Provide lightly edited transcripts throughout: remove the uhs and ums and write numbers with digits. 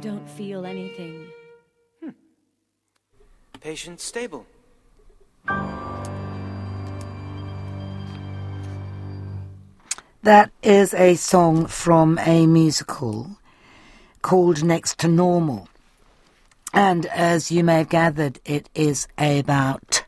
don't feel anything. Patient stable. That is a song from a musical called Next to Normal. And as you may have gathered, it is about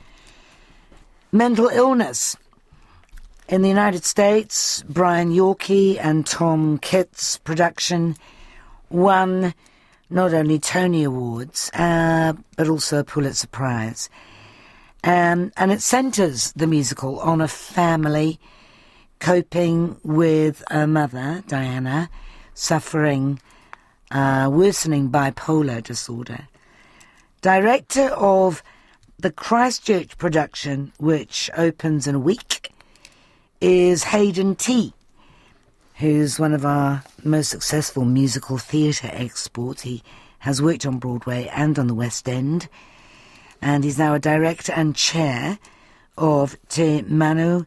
mental illness. In the United States, Brian Yorkie and Tom Kitt's production won not only Tony Awards, but also a Pulitzer Prize. And it centres the musical on a family coping with a mother, Diana, suffering worsening bipolar disorder. Director of the Christchurch production, which opens in a week, is Hayden T., who's one of our most successful musical theatre exports. He has worked on Broadway and on the West End, and he's now a director and chair of Te Manu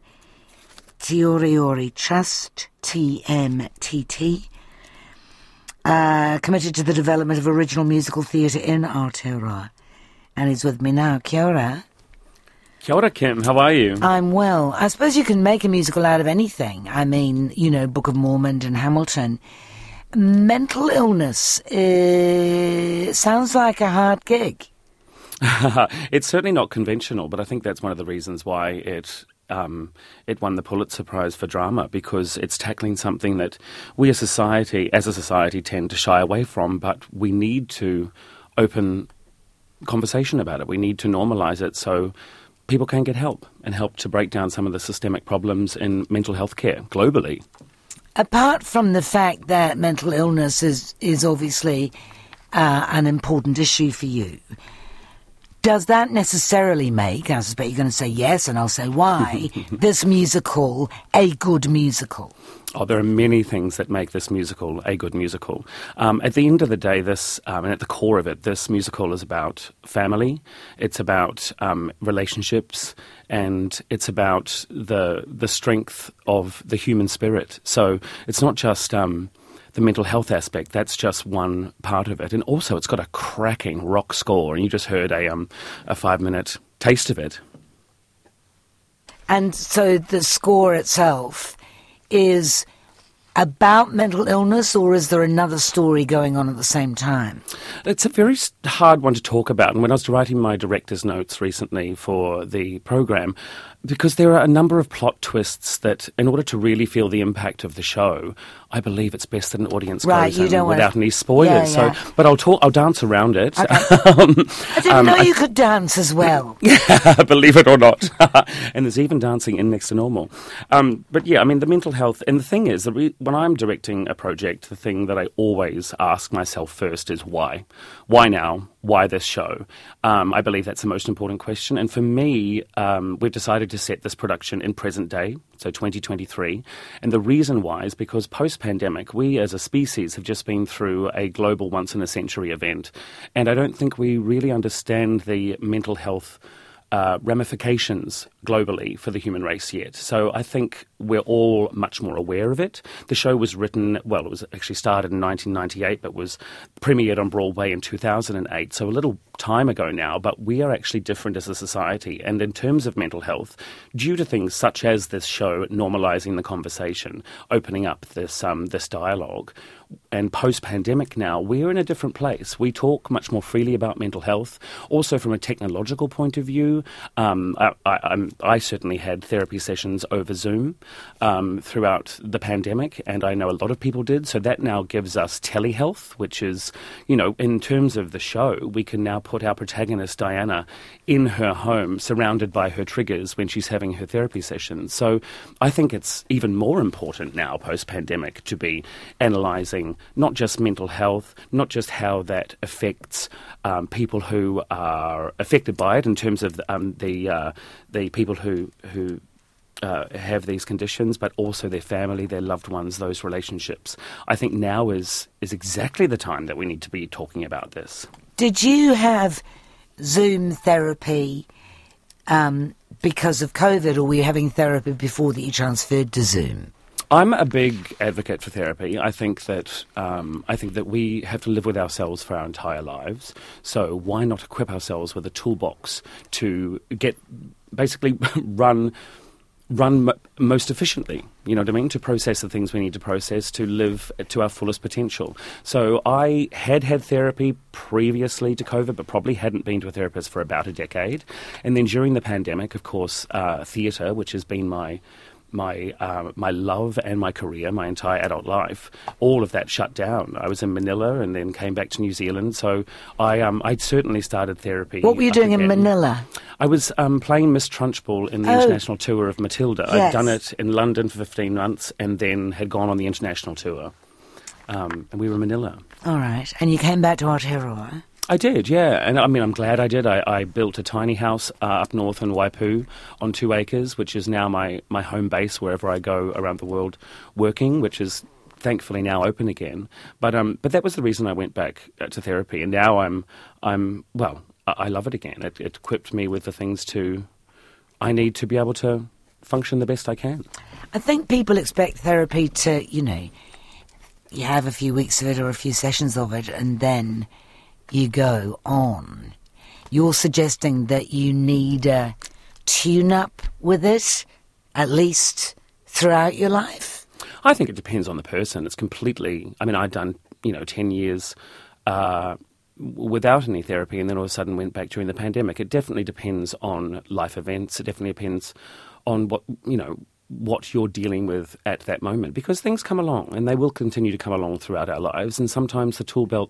Tioriori Trust, TMTT, committed to the development of original musical theatre in Aotearoa. And he's with me now. Kia ora. Kia ora, Kim. How are you? I'm well. I suppose you can make a musical out of anything. I mean, you know, Book of Mormon and Hamilton. Mental illness sounds like a hard gig. It's certainly not conventional, but I think that's one of the reasons why it won the Pulitzer Prize for drama, because it's tackling something that we as a society tend to shy away from, but we need to open conversation about it. We need to normalise it so people can get help and help to break down some of the systemic problems in mental health care globally. Apart from the fact that mental illness is obviously an important issue for you, does that necessarily make, I suspect you're going to say yes, and I'll say why, this musical a good musical? Oh, there are many things that make this musical a good musical. At the end of the day, this, and at the core of it, this musical is about family, it's about relationships, and it's about the strength of the human spirit. So it's not just the mental health aspect, that's just one part of it. And also it's got a cracking rock score, and you just heard a 5-minute taste of it. And so the score itself is about mental illness, or is there another story going on at the same time? It's a very hard one to talk about. And when I was writing my director's notes recently for the program, because there are a number of plot twists that, in order to really feel the impact of the show, I believe it's best that an audience goes in without any spoilers. Yeah. So, but I'll dance around it. Okay. I didn't know you could dance as well. Believe it or not. And there's even dancing in Next to Normal. But yeah, I mean, the mental health, and the thing is, when I'm directing a project, the thing that I always ask myself first is why? Why now? Why this show? I believe that's the most important question. And for me, we've decided to set this production in present day, so 2023. And the reason why is because post-pandemic, we as a species have just been through a global once-in-a-century event. And I don't think we really understand the mental health ramifications globally for the human race yet. So I think we're all much more aware of it. The show was written, well, it was actually started in 1998, but was premiered on Broadway in 2008, so a little time ago now, but we are actually different as a society. And in terms of mental health, due to things such as this show normalising the conversation, opening up this dialogue, and post-pandemic now, we're in a different place. We talk much more freely about mental health. Also, from a technological point of view, I certainly had therapy sessions over Zoom throughout the pandemic, and I know a lot of people did. So that now gives us telehealth, which is, you know, in terms of the show, we can now put our protagonist, Diana, in her home, surrounded by her triggers when she's having her therapy sessions. So I think it's even more important now, post-pandemic, to be analysing not just mental health, not just how that affects people who are affected by it in terms of the people who have these conditions, but also their family, their loved ones, those relationships. I think now is exactly the time that we need to be talking about this. Did you have Zoom therapy because of COVID, or were you having therapy before that you transferred to Zoom? I'm a big advocate for therapy. I think that we have to live with ourselves for our entire lives. So why not equip ourselves with a toolbox to get basically run most efficiently, you know what I mean, to process the things we need to process, to live to our fullest potential. So I had therapy previously to COVID, but probably hadn't been to a therapist for about a decade. And then during the pandemic, of course, theatre, which has been my love and my career, my entire adult life, all of that shut down. I was in Manila and then came back to New Zealand. So I certainly started therapy. What were you doing in Manila? I was playing Miss Trunchbull in the international tour of Matilda. Yes. I'd done it in London for 15 months and then had gone on the international tour. And we were in Manila. All right. And you came back to Aotearoa? I did, yeah. And I mean, I'm glad I did. I built a tiny house up north in Waipu on 2 acres, which is now my home base wherever I go around the world working, which is thankfully now open again. But that was the reason I went back to therapy. And now I love it again. It equipped me with the things I need to be able to function the best I can. I think people expect therapy to, you have a few weeks of it or a few sessions of it and then you go on. You're suggesting that you need a tune-up with it, at least throughout your life? I think it depends on the person. It's completely... I mean, I'd done, 10 years without any therapy and then all of a sudden went back during the pandemic. It definitely depends on life events. It definitely depends on what you're dealing with at that moment, because things come along and they will continue to come along throughout our lives, and sometimes the toolkit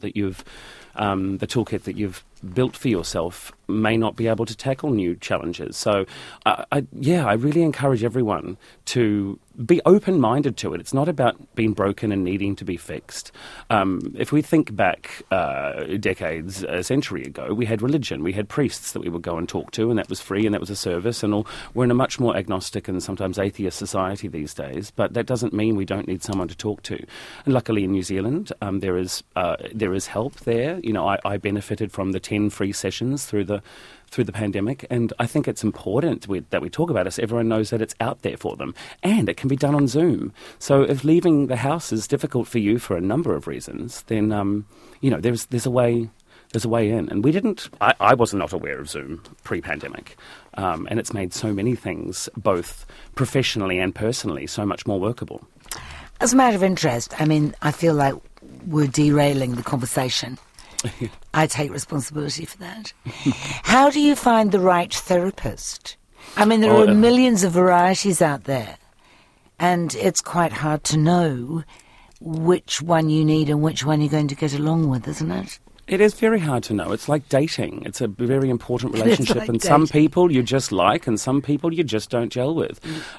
that you've built for yourself may not be able to tackle new challenges. So I really encourage everyone to be open-minded to it. It's not about being broken and needing to be fixed. If we think back decades, a century ago, we had religion, we had priests that we would go and talk to, and that was free and that was a service, and all. We're in a much more agnostic and sometimes atheist society these days, but that doesn't mean we don't need someone to talk to. And luckily in New Zealand, there is help there. I benefited from the 10 free sessions through the pandemic, and I think it's important that we talk about it so everyone knows that it's out there for them, and it can be done on Zoom. So if leaving the house is difficult for you for a number of reasons, then there's a way in. And I was not aware of Zoom pre-pandemic, and it's made so many things, both professionally and personally, so much more workable. As a matter of interest, I mean, I feel like we're derailing the conversation. I take responsibility for that. How do you find the right therapist? I mean, there are millions of varieties out there, and it's quite hard to know which one you need and which one you're going to get along with, isn't it? It is very hard to know. It's like dating. It's a very important relationship, and some people you just like and some people you just don't gel with.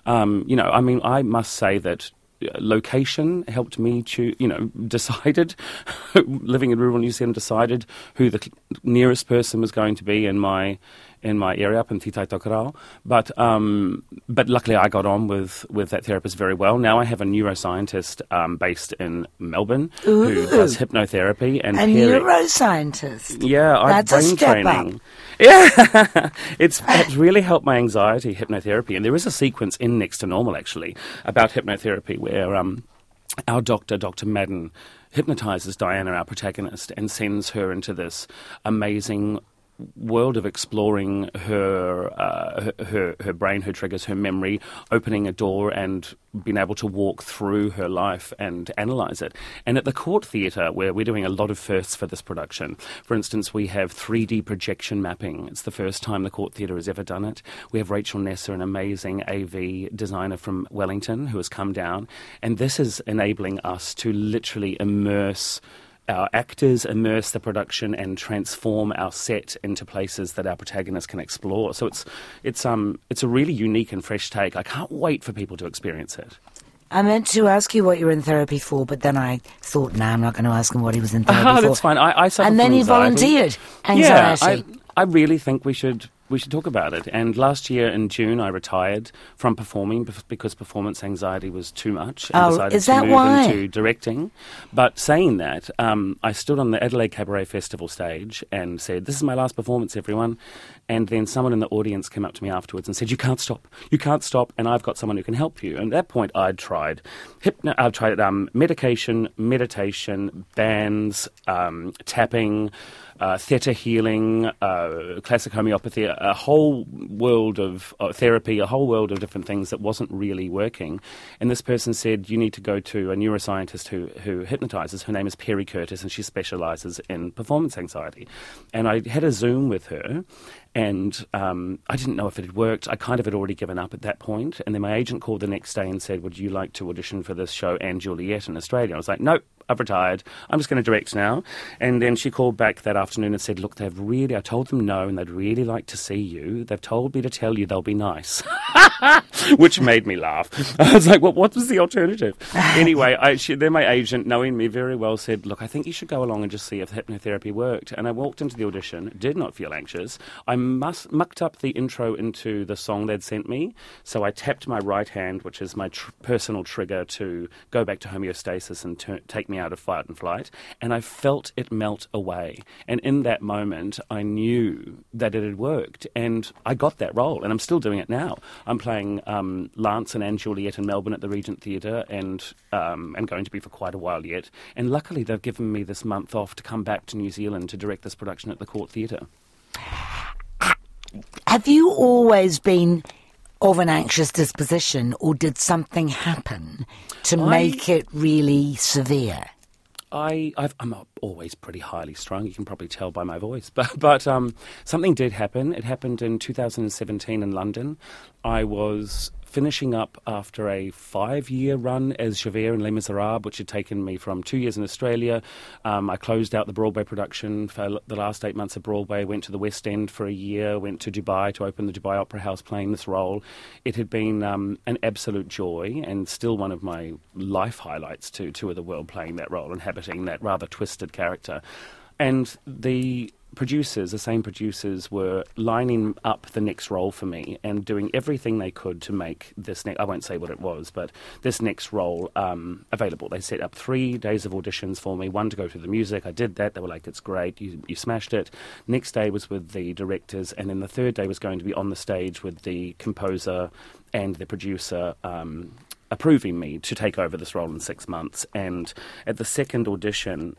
I must say that location helped me decided, living in rural New Zealand, decided who the nearest person was going to be in my area up in Titai Tokerau. But luckily I got on with that therapist very well. Now I have a neuroscientist based in Melbourne who does hypnotherapy and neuroscientist. Yeah, that's brain a step training. Up. Yeah, it's really helped my anxiety, hypnotherapy. And there is a sequence in Next to Normal, actually, about hypnotherapy where our doctor, Dr. Madden, hypnotises Diana, our protagonist, and sends her into this amazing world of exploring her brain, her triggers, her memory, opening a door and being able to walk through her life and analyse it. And at the Court Theatre, where we're doing a lot of firsts for this production, for instance, we have 3D projection mapping. It's the first time the Court Theatre has ever done it. We have Rachel Nesser, an amazing AV designer from Wellington, who has come down, and this is enabling us to literally immerse our actors, immerse the production and transform our set into places that our protagonists can explore. So it's a really unique and fresh take. I can't wait for people to experience it. I meant to ask you what you were in therapy for, but then I thought, I'm not going to ask him what he was in therapy for. That's fine. I suffer and then from he anxiety. volunteered anxiety. Yeah, I really think we should We should talk about it. And last year in June, I retired from performing because performance anxiety was too much, and decided is that to move why? into directing. But saying that, I stood on the Adelaide Cabaret Festival stage and said, "This is my last performance, everyone." And then someone in the audience came up to me afterwards and said, "You can't stop. You can't stop, and I've got someone who can help you." And at that point, I'd tried medication, meditation, bands, tapping, theta healing, classic homeopathy, a whole world of therapy, a whole world of different things that wasn't really working. And this person said, "You need to go to a neuroscientist who hypnotizes. Her name is Perry Curtis, and she specializes in performance anxiety." And I had a Zoom with her, and I didn't know if it had worked. I kind of had already given up at that point. And then my agent called the next day and said, "Would you like to audition for this show and Juliet in Australia?" I was like, "Nope. I've retired. I'm just going to direct now." And then she called back that afternoon and said, "Look, I told them no, and they'd really like to see you. They've told me to tell you they'll be nice." Which made me laugh. I was like, "Well, what was the alternative?" Anyway, then my agent, knowing me very well, said, "Look, I think you should go along and just see if hypnotherapy worked." And I walked into the audition, did not feel anxious. I mucked up the intro into the song they'd sent me, so I tapped my right hand, which is my personal trigger to go back to homeostasis and take me out of fight and flight, and I felt it melt away. And in that moment, I knew that it had worked, and I got that role, and I'm still doing it now. I'm playing Lance and Anne Juliet in Melbourne at the Regent Theatre, and I'm going to be for quite a while yet. And luckily, they've given me this month off to come back to New Zealand to direct this production at the Court Theatre. Have you always been of an anxious disposition, or did something happen to make it really severe? I'm always pretty highly strung. You can probably tell by my voice. But something did happen. It happened in 2017 in London. I was finishing up after a 5-year run as Javert in Les Miserables, which had taken me from 2 years in Australia. I closed out the Broadway production for the last 8 months of Broadway, went to the West End for a year, went to Dubai to open the Dubai Opera House playing this role. It had been an absolute joy, and still one of my life highlights to tour the world playing that role, inhabiting that rather twisted character. And the same producers, were lining up the next role for me and doing everything they could to make this I won't say what it was, but this next role available. They set up 3 days of auditions for me, 1 to go through the music. I did that. They were like, "It's great, you smashed it." Next day was with the directors, and then the third day was going to be on the stage with the composer and the producer approving me to take over this role in 6 months. And at the second audition,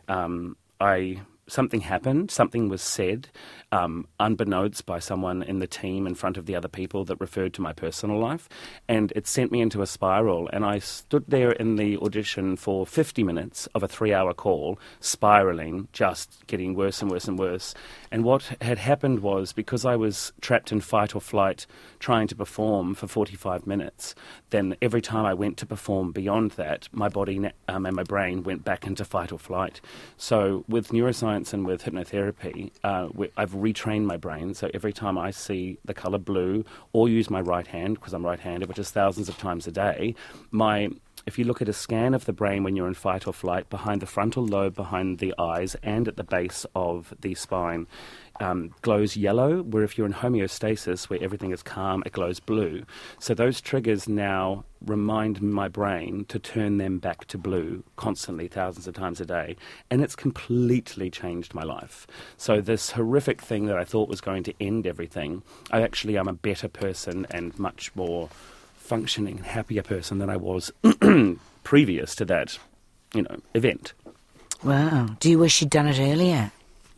something happened, something was said, unbeknownst by someone in the team in front of the other people, that referred to my personal life, and it sent me into a spiral. And I stood there in the audition for 50 minutes of a 3-hour call, spiraling, just getting worse and worse and worse. And what had happened was, because I was trapped in fight or flight trying to perform for 45 minutes, then every time I went to perform beyond that, my body and my brain went back into fight or flight. So with neuroscience and with hypnotherapy, I've retrained my brain. So every time I see the colour blue or use my right hand, because I'm right-handed, which is thousands of times a day, if you look at a scan of the brain when you're in fight or flight, behind the frontal lobe, behind the eyes, and at the base of the spine, glows yellow, where if you're in homeostasis, where everything is calm, it glows blue. So those triggers now remind my brain to turn them back to blue constantly, thousands of times a day. And it's completely changed my life. So this horrific thing that I thought was going to end everything, I actually am a better person and much more functioning, happier person than I was previous to that, event. Wow. Do you wish you'd done it earlier?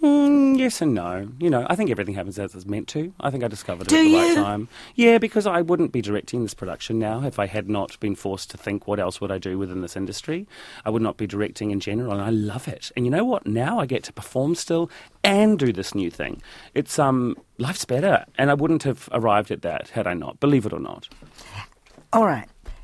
Yes and no. I think everything happens as it's meant to. I think I discovered it at the right time. Yeah, because I wouldn't be directing this production now if I had not been forced to think, what else would I do within this industry? I would not be directing in general, and I love it. And you know what? Now I get to perform still and do this new thing. It's life's better, and I wouldn't have arrived at that had I not, believe it or not. All right.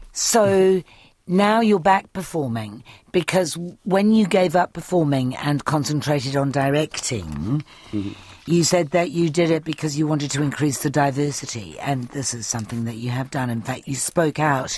So now you're back performing, because when you gave up performing and concentrated on directing, you said that you did it because you wanted to increase the diversity, and this is something that you have done. In fact, you spoke out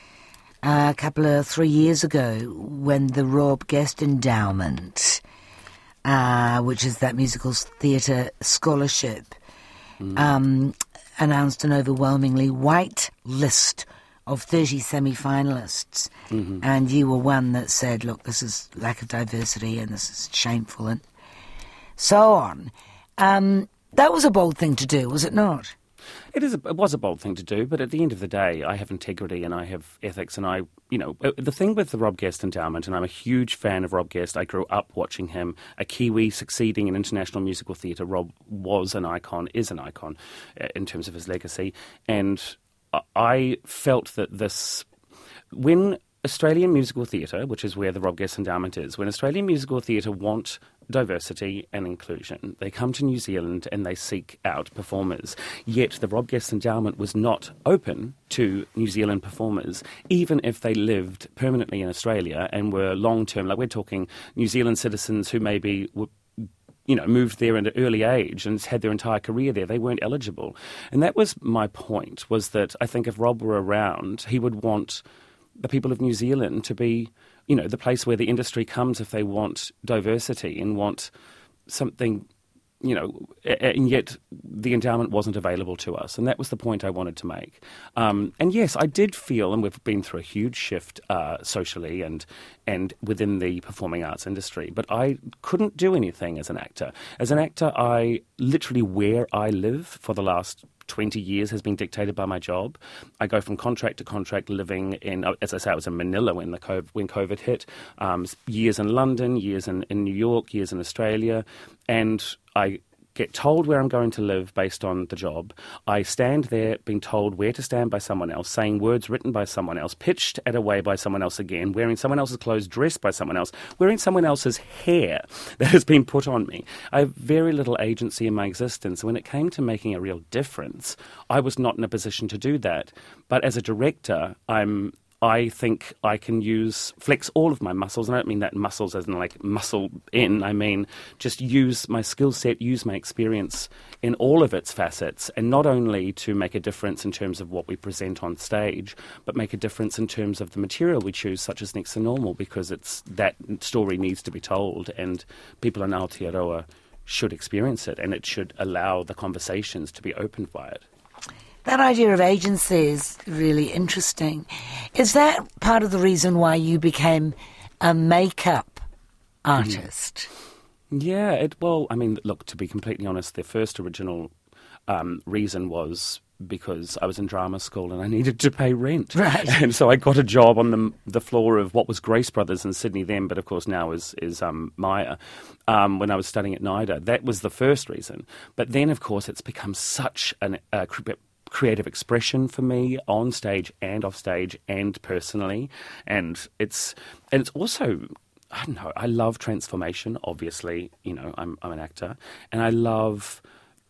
a couple of 3 years ago when the Rob Guest Endowment, which is that musical theatre scholarship, announced an overwhelmingly white list of 30 semi-finalists, and you were one that said, look, this is lack of diversity and this is shameful and so on. That was a bold thing to do, was it not? It was a bold thing to do, but at the end of the day, I have integrity and I have ethics, and the thing with the Rob Guest Endowment, and I'm a huge fan of Rob Guest. I grew up watching him, a Kiwi succeeding in international musical theatre. Rob was an icon, is an icon in terms of his legacy, and I felt that when Australian musical theatre, which is where the Rob Guest Endowment is, when Australian musical theatre want diversity and inclusion, they come to New Zealand and they seek out performers. Yet the Rob Guest Endowment was not open to New Zealand performers, even if they lived permanently in Australia and were long-term, like we're talking New Zealand citizens who maybe were moved there at an early age and had their entire career there. They weren't eligible. And that was my point, was that I think if Rob were around, he would want the people of New Zealand to be, the place where the industry comes if they want diversity and want something, and yet the endowment wasn't available to us. And that was the point I wanted to make. And yes, I did feel, and we've been through a huge shift socially and within the performing arts industry, but I couldn't do anything as an actor. As an actor, literally where I live for the last 20 years has been dictated by my job. I go from contract to contract, living in, as I say, I was in Manila when COVID hit, years in London, years in New York, years in Australia, and I get told where I'm going to live based on the job. I stand there being told where to stand by someone else, saying words written by someone else, pitched at a way by someone else again, wearing someone else's clothes, dressed by someone else, wearing someone else's hair that has been put on me. I have very little agency in my existence. When it came to making a real difference, I was not in a position to do that. But as a director, I think I can flex all of my muscles, and I don't mean that muscles as in like muscle in, I mean just use my skill set, use my experience in all of its facets, and not only to make a difference in terms of what we present on stage, but make a difference in terms of the material we choose, such as Next to Normal, because that story needs to be told, and people in Aotearoa should experience it, and it should allow the conversations to be opened by it. That idea of agency is really interesting. Is that part of the reason why you became a makeup artist? Yeah, look, to be completely honest, the first original reason was because I was in drama school and I needed to pay rent. Right. And so I got a job on the floor of what was Grace Brothers in Sydney then, but of course now is Maya, when I was studying at NIDA. That was the first reason. But then, of course, it's become such a creative expression for me on stage and off stage and personally, and it's also, I don't know, I love transformation. Obviously, I'm an actor, and I love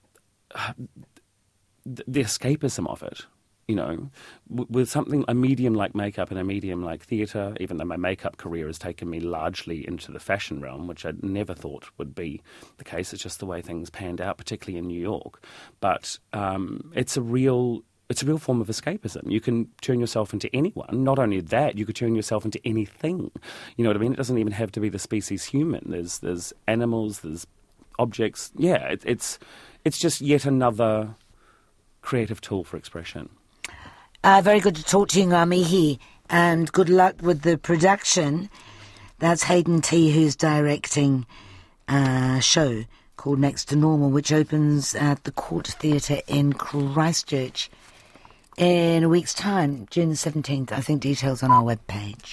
the escapism of it. With a medium like makeup and a medium like theatre, even though my makeup career has taken me largely into the fashion realm, which I never thought would be the case. It's just the way things panned out, particularly in New York. But it's a real form of escapism. You can turn yourself into anyone. Not only that, you could turn yourself into anything. You know what I mean? It doesn't even have to be the species human. There's animals, there's objects. Yeah, it's just yet another creative tool for expression. Very good to talk to you, Ngā Mihi, and good luck with the production. That's Hayden T, who's directing a show called Next to Normal, which opens at the Court Theatre in Christchurch in a week's time, June the 17th. I think details on our webpage.